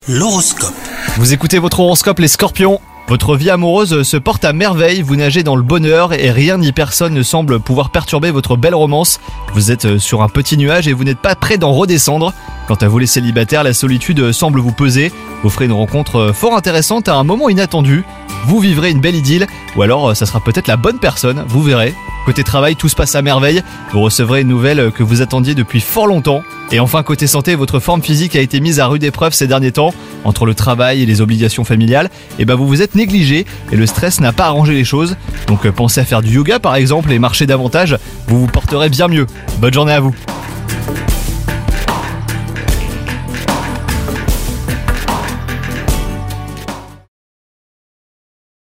L'horoscope. Vous écoutez votre horoscope les scorpions. Votre vie amoureuse se porte à merveille, vous nagez dans le bonheur et rien ni personne ne semble pouvoir perturber votre belle romance. Vous êtes sur un petit nuage et vous n'êtes pas prêt d'en redescendre. Quant à vous les célibataires, la solitude semble vous peser. Vous ferez une rencontre fort intéressante à un moment inattendu. Vous vivrez une belle idylle ou alors ça sera peut-être la bonne personne, vous verrez. Côté travail, tout se passe à merveille. Vous recevrez une nouvelle que vous attendiez depuis fort longtemps. Et enfin, côté santé, votre forme physique a été mise à rude épreuve ces derniers temps. Entre le travail et les obligations familiales, vous vous êtes négligé et le stress n'a pas arrangé les choses. Donc pensez à faire du yoga par exemple et marcher davantage, vous vous porterez bien mieux. Bonne journée à vous.